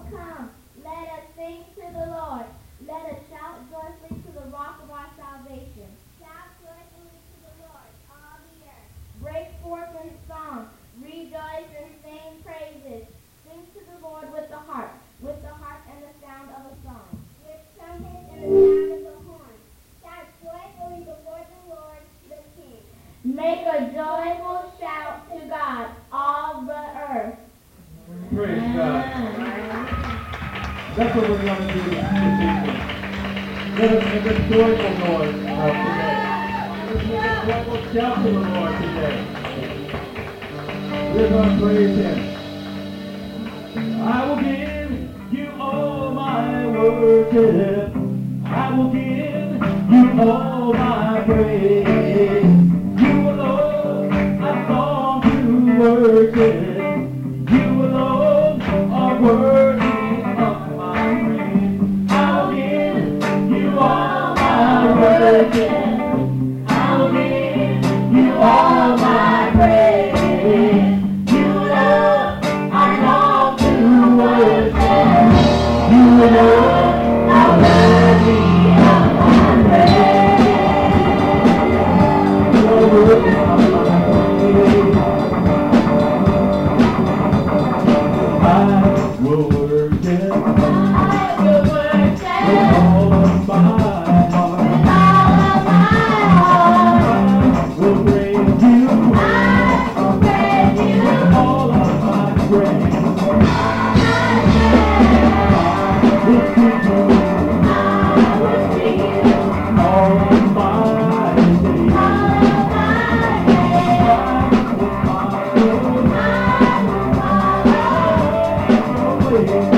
come, let us sing to the Lord. Let us shout joyfully to the rock of our salvation. Shout joyfully to the Lord, all the earth. Break forth in song, rejoice and sing praises. Sing to the Lord with the harp and the sound of a song. With trumpets and the sound of the horn. Shout joyfully before the Lord, the King. Make a joyful shout to God, all the earth. Praise God. That's what we're going to do this evening. Let us make a joyful noise today. Let us make a joyful shout to the Lord today. We're going to praise Him. I will give you all my worship. I will give you all my praise. You alone I long to worship. You alone are worthy of my praise. I will give you all my worship. I will give you all my praise. You alone I long to worship. You alone are worthy of my praise. You are worthy of my praise. I will worship with all of my heart. I will praise you with all of my strength. I will sing you all of my days. I will follow your way.